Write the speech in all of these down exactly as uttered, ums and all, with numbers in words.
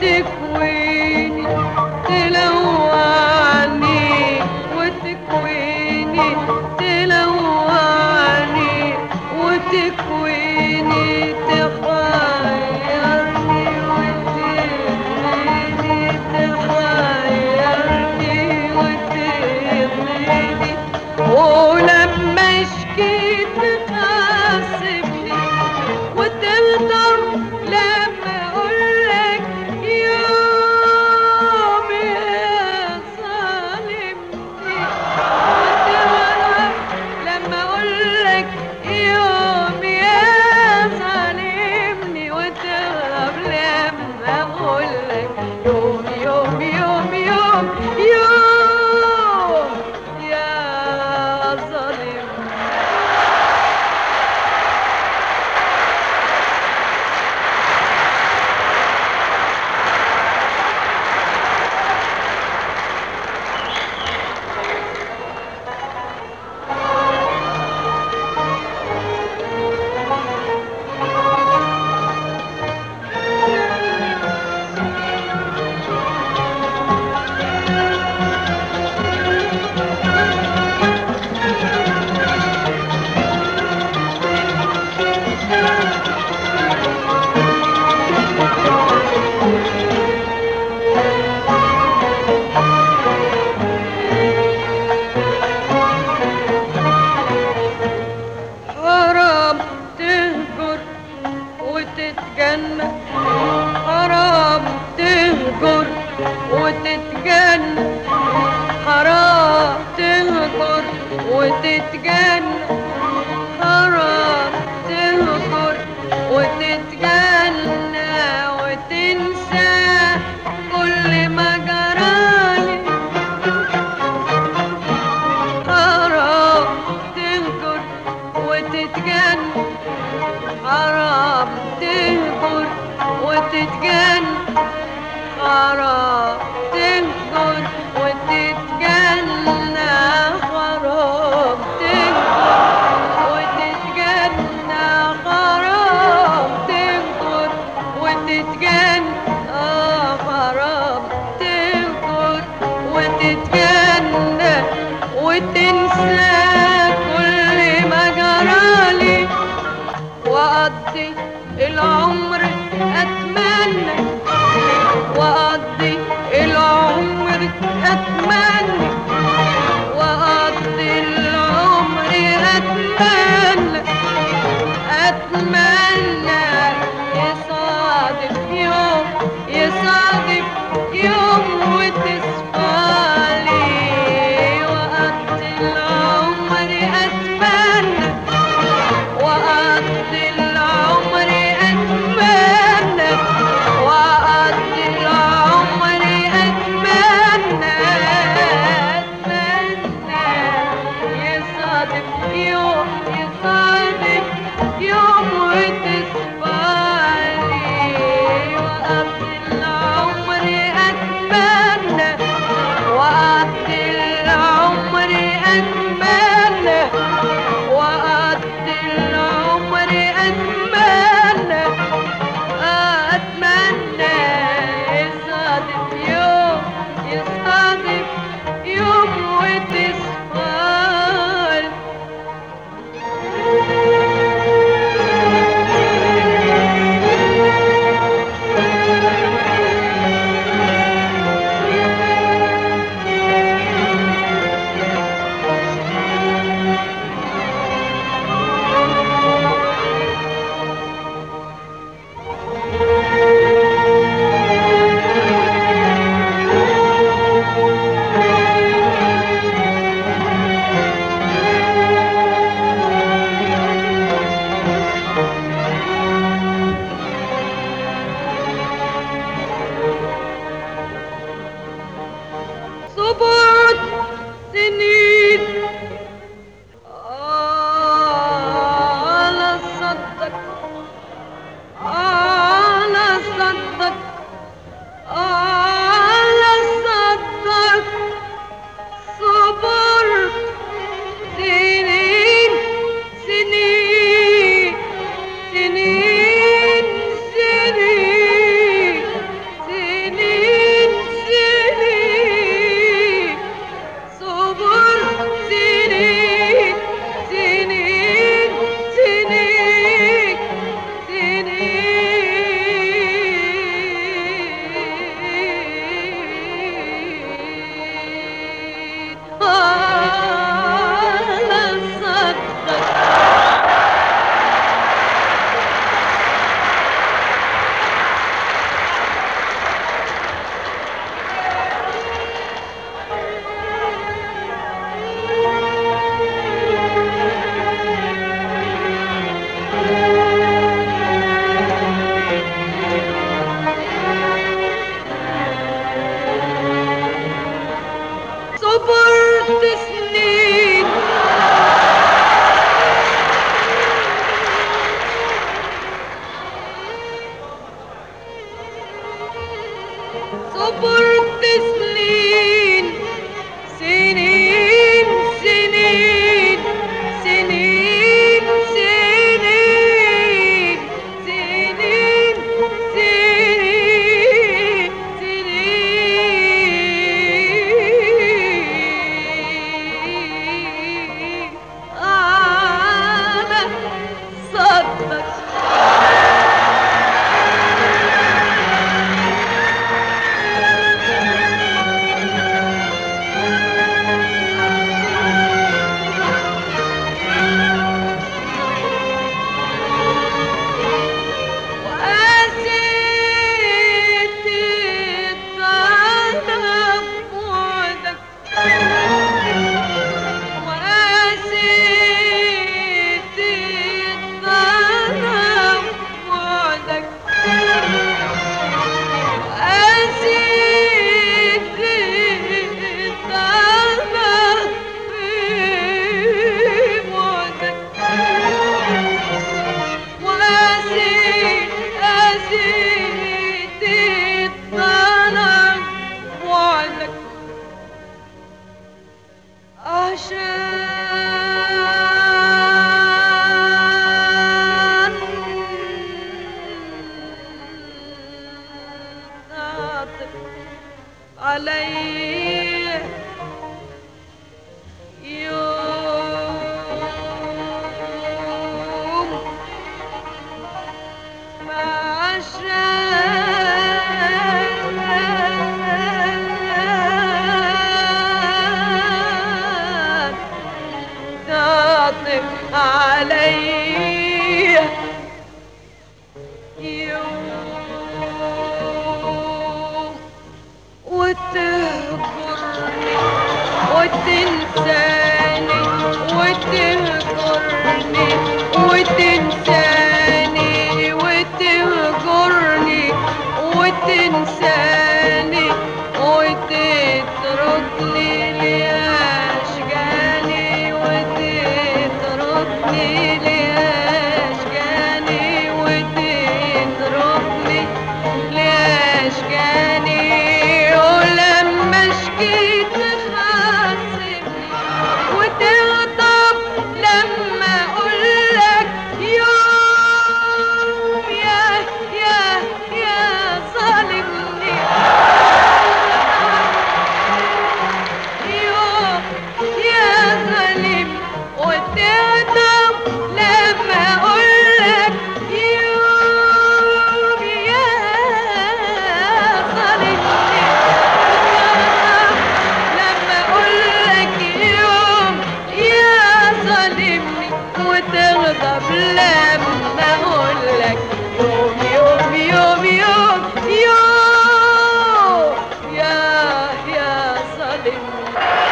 وتكويني، تلوعني وتكويني، تلوعني وتكويني، تحيرني وتغنيني، تحيرني وتغنيني، ولما اشكي تحاسبني وتغدر لما اقولك يوم يا ظالمني، وتغدر لما اقولك يوم يا ظالمني، وتغدر لما اقولك يوم يوم يوم يوم يوم يا ظالمني. حرام تهجر وتتجنى، حرام تهجر وتتجنى، حرام تهجر وتتجنى، حرام تهجر وتتجنى، وتنسى كل ما جرالي. حرام تهجر وتتجنى، حرام تهجر وتتجنى، حرام تهجر وتتجنى، حرام تهجر وتتجنى، حرام تهجر وتتجنى، آه حرام تهجر وتتجنى، وتنسى كل ما جرالي، وأقضي العمر أتمنى، وأقضي العمر أتمنى، وأقضي العمر أتمنى، أتمنى يصادف يوم، يصادف يوم وتصفالي، وأقضي العمر أتمنى، وأقضي العمر أتمنى، صبرت سنين سنين سنين سنين سنين سنين سنين سنين على صدك وقاسيت الطلب بعدك وقاسيت الطلب بعدك وقاسيت الطلب بعدك وقاسيت قاسيت الطلب بعدك عشان تعطف علي يوم ما عشان تعطف علي يوم وتهجرني وتنساني وتهجرني وتنساني وتهجرني وتنساني وتتركني لأشجاني وتتركني لأشجاني وتتركني لأشجاني ولما شكيت تخاصمني وتغضب لما أقولك يوم يا يا يا ظالمني يوم يا ظالم وتغضب لما أقولك يوم يا ظالمني لما أقولك يوم يا ظالمني وتغضب لما أقولك يوم يوم يوم يوم يوم يا يا ظالمني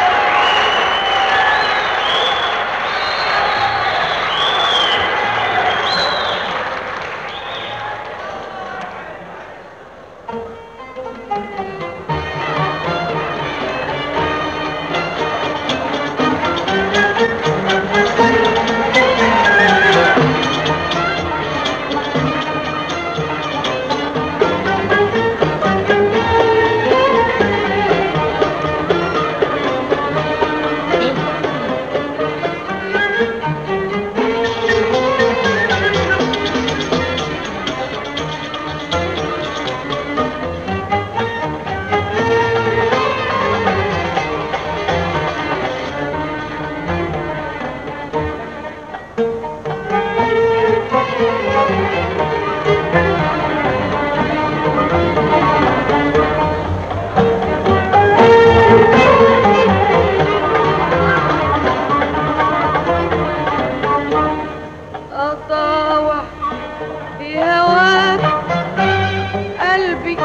أطاوع بهواك قلبي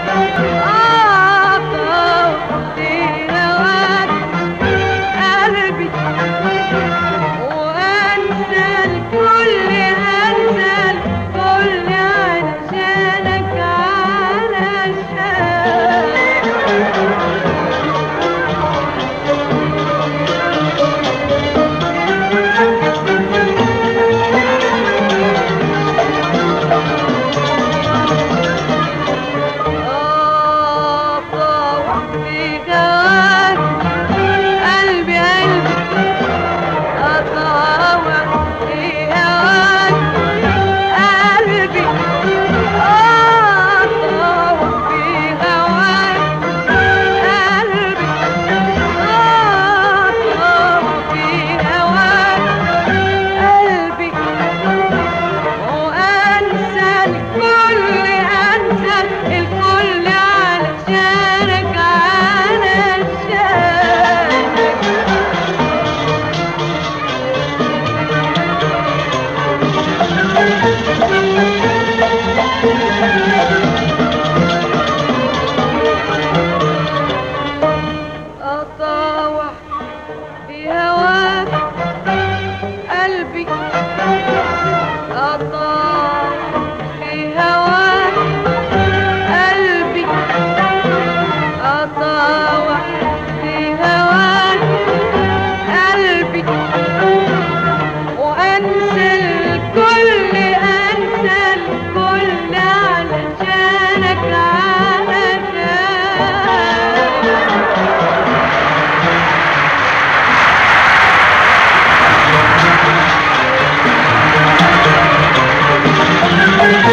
أطاوع بهواك قلبي وأنسى الكل أنسى الكل علشانك علشانك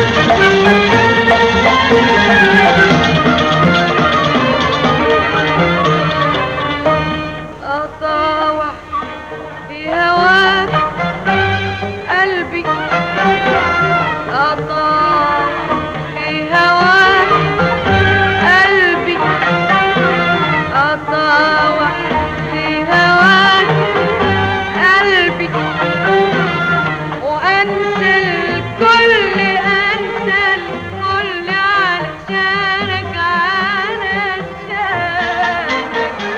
أطاوع في هواك قلبي، أطاوع في هواك قلبي، أطاوع في هواك قلبي، وأنسى الكل، أنسى الكل علشانك، علشانك.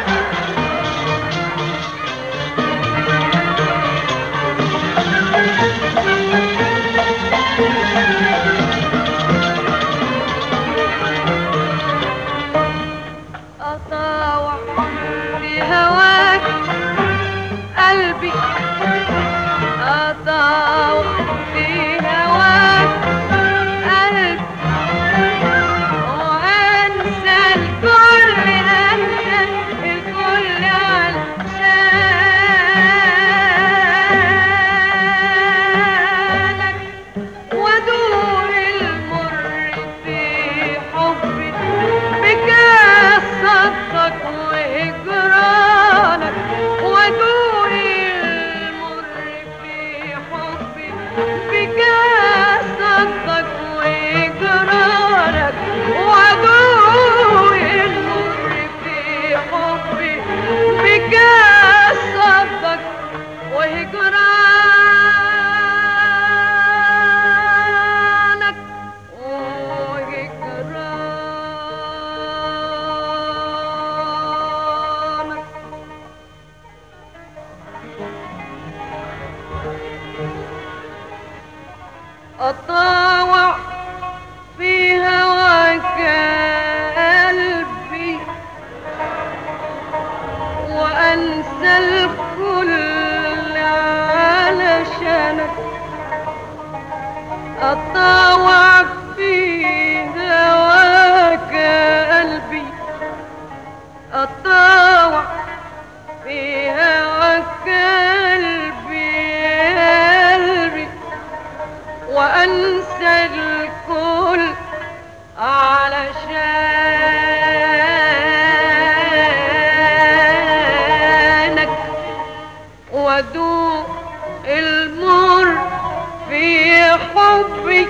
أطاوع في هواك قلبي، أطاوع في هواك قلبي، وأنسى الكل، أنسى الكل علشانك، وأدوق المر في حبي بكاس صدقك وهجرانك، وأدوق المر في حبي بكاس صدقك وهجرانك، وأدوق المر في حبي بكاس صدقك وهجرانك، وهجرانك. أطاوع في هواك قلبي، وأنسى الكل علشانك، أطاوع في هواك قلبي، أطاوع في هواك قلبي، قلبي، وأنسى الكل علشانك، وأدوق المر في حبي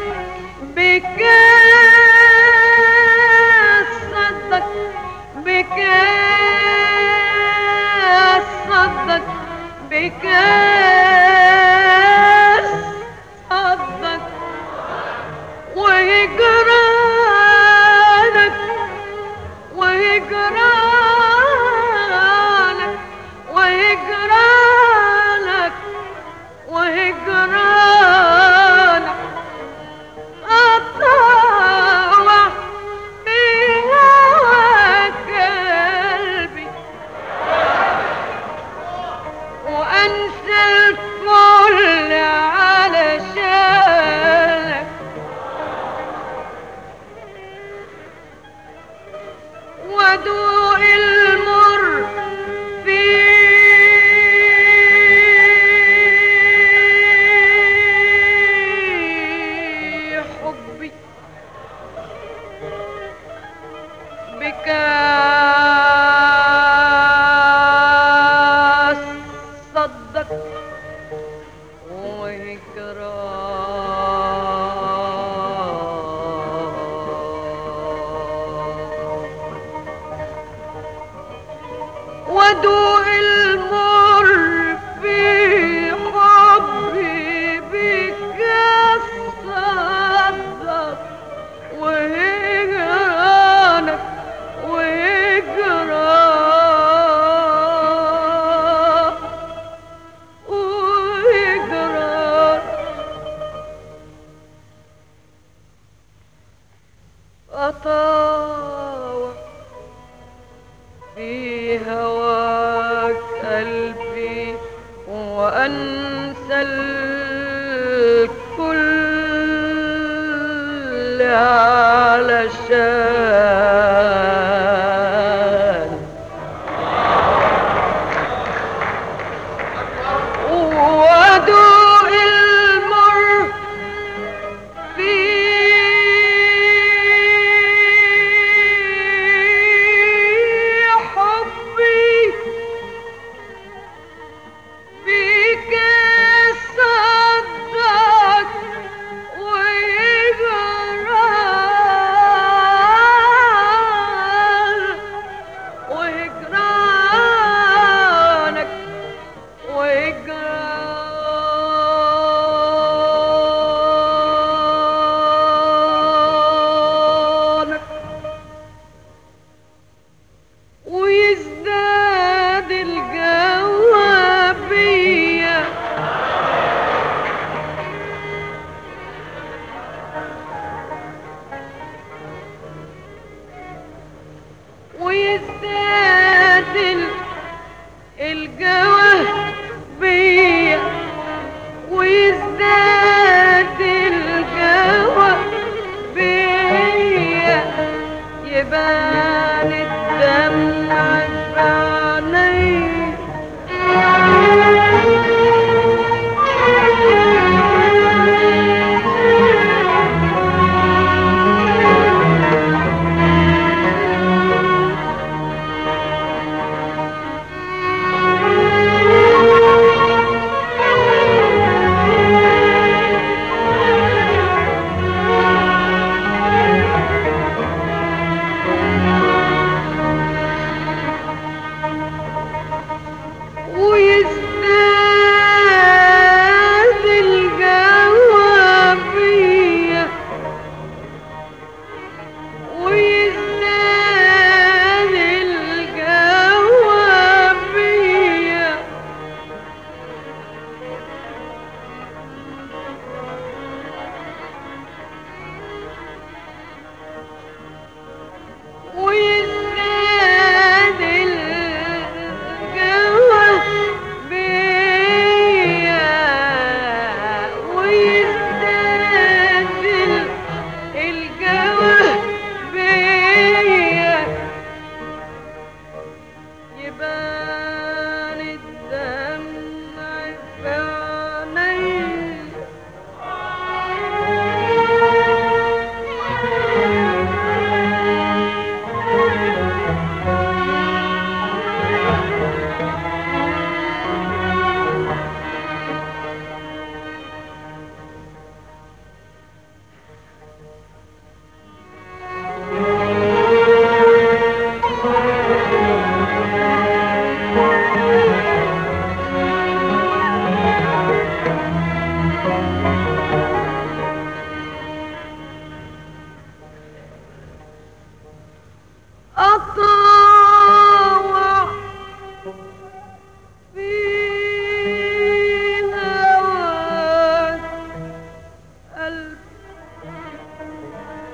بكاس صدق، بكاس صدق، بكاس صدق وهجرانك، وهجرانك، وهجرانك، وهجرانك. أطاوع في هواك قلبي، وأنسى الكل علشانك، وأدوق المر في حبي بكاس صدق وهجران، وأدوق المر في حبي بكاس صدق وهجرانك، وهجران، وهجران. أطاوع في هواك قلبي، وأنسى الكل علشان، وأدوق المر في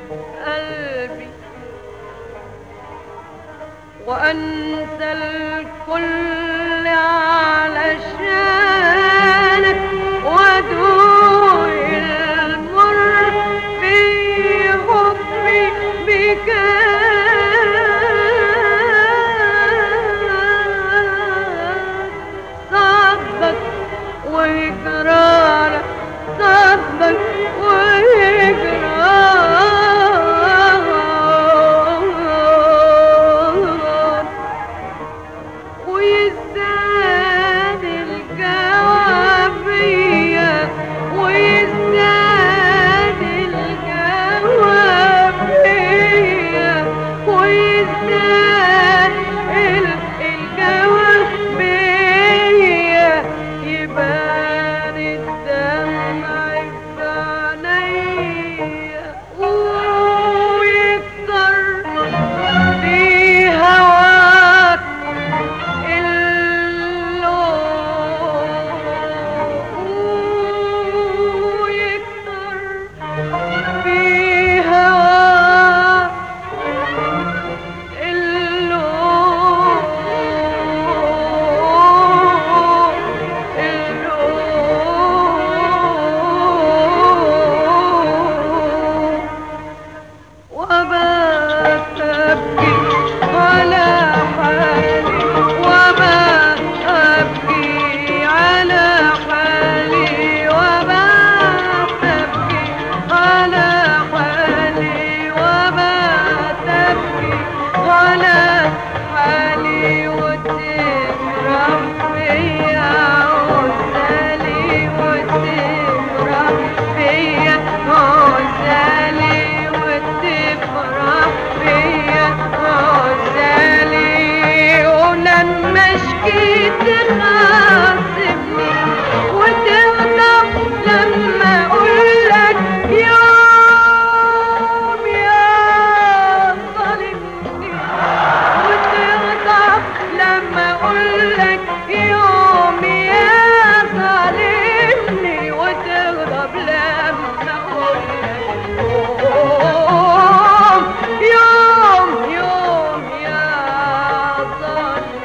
قلبي وأنسى الكل علشانك وأدوق المر في حبي بك صبك وإقرارك صبك وإقرارك ويزداد الجوابية ويزداد الجوابية ويزداد الجوابية يبان الدمع في عينيا ويكتر في هواك ويكتر في هواك وبات أبكي على حالي وبات أبكي على حالي وبات أبكي على حالي وبات أبكي على حالي وتفرح فيا عزالي وتفرح فيا عزالي وتفرح فيا عزالي ولما شكيت تخاصمني وتغضب لما اقولك يوم يا ظالمني وتغضب لما اقولك يوم يا ظالمني وتغضب لما اقولك يوم يوم يوم يا ظالم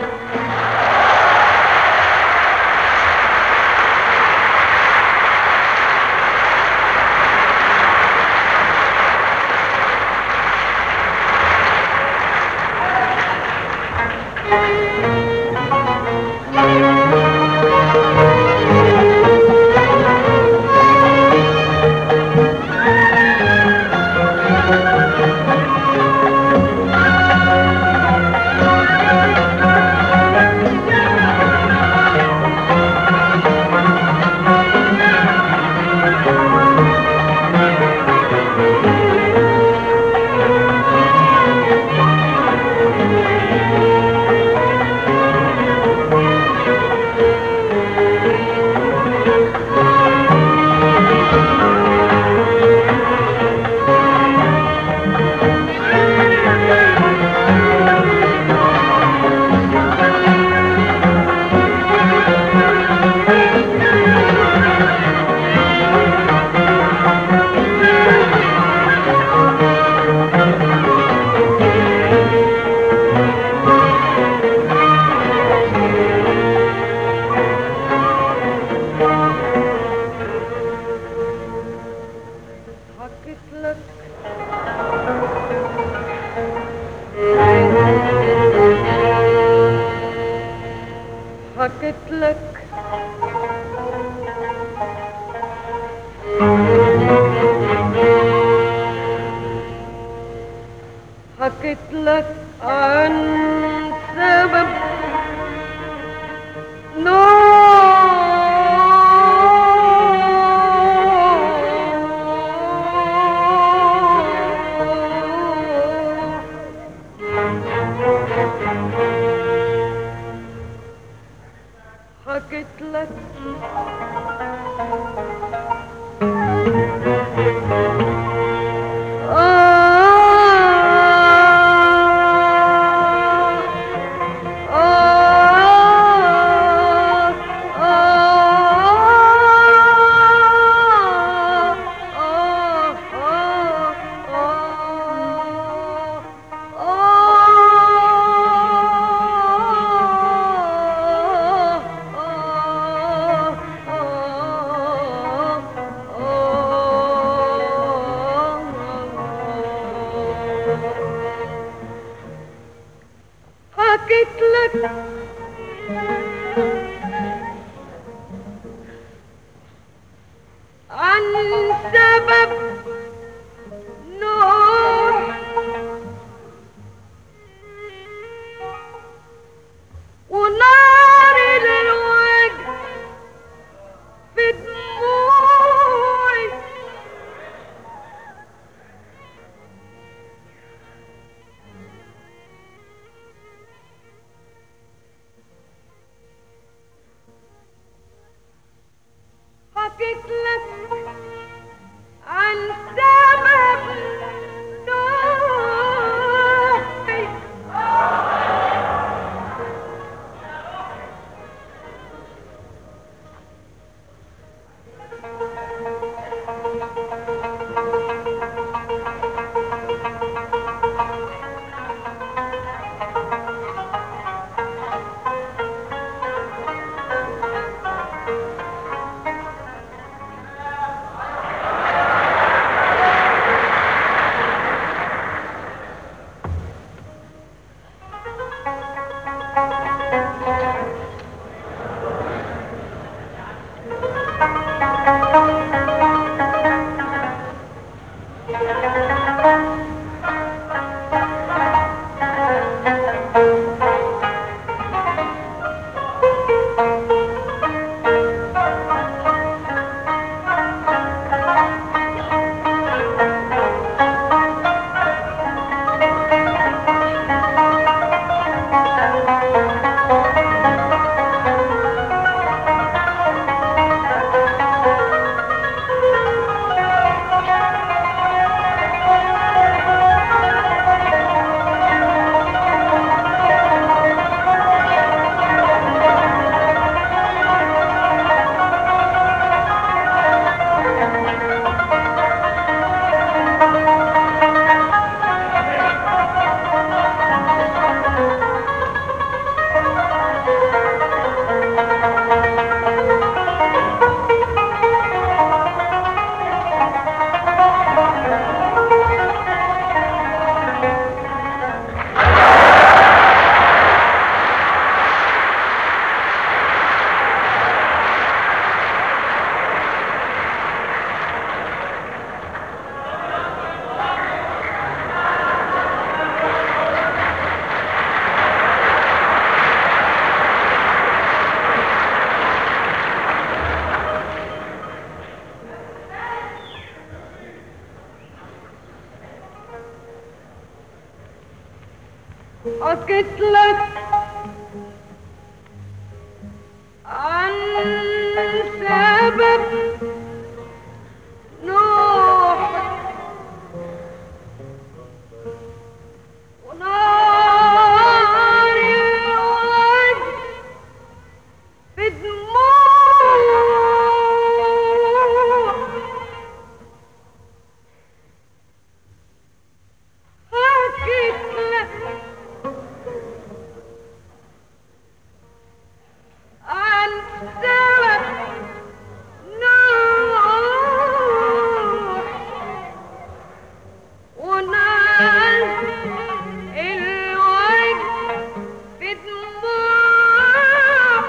حكيت لك حكيت لك حكيت لك عن سبب حكيت لك آه آه لك عن سبب نوح ونار الوجه في دموعي حكيت لك عن سبب نوحي حكيت لك عن سبب نوح ونار الوجه في دموع حكيت لك عن سبب نوح ونار الوجه في دموع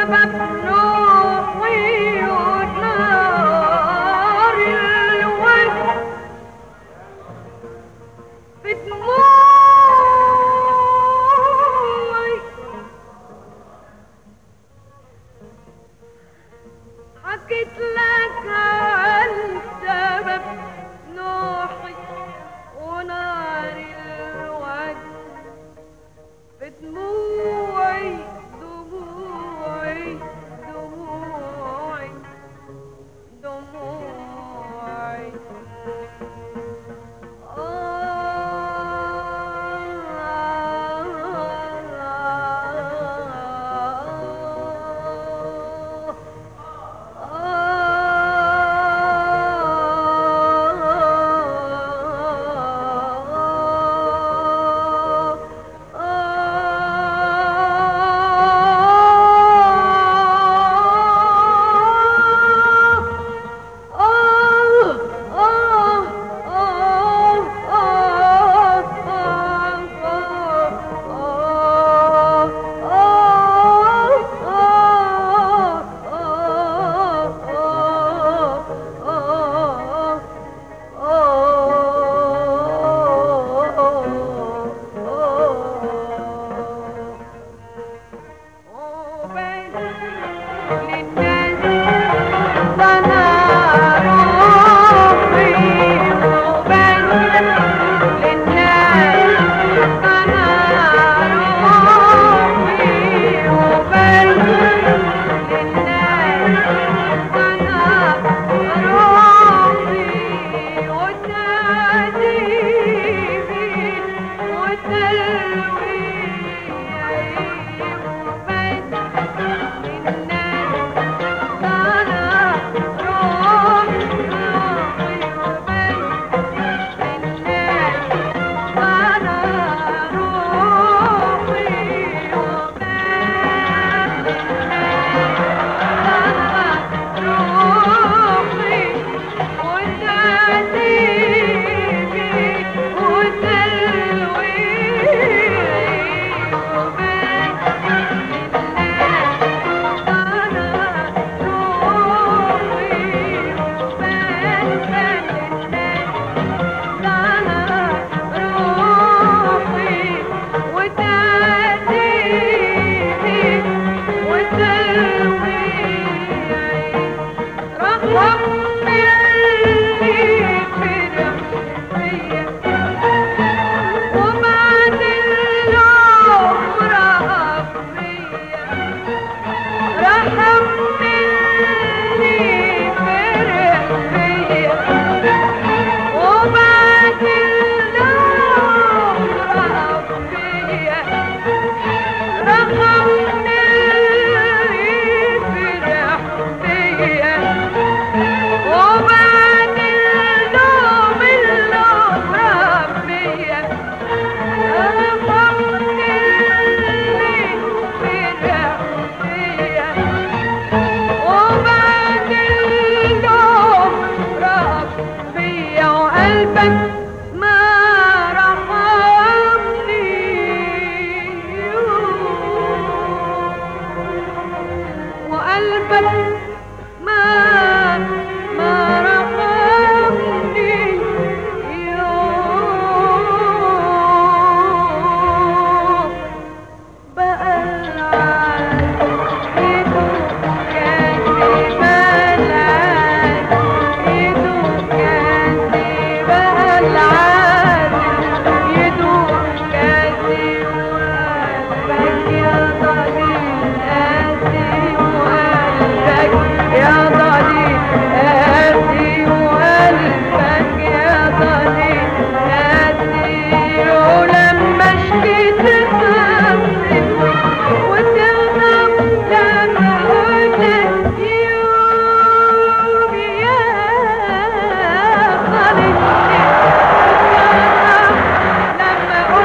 والسبب روحي ونار الوجه في دموعي حكيت لك عن سبب نوحي ونار الوجه في دموعي دموعي دموعي دموعي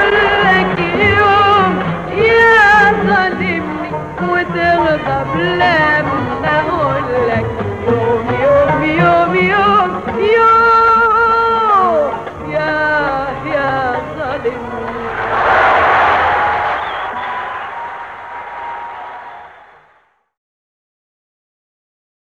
وتغضب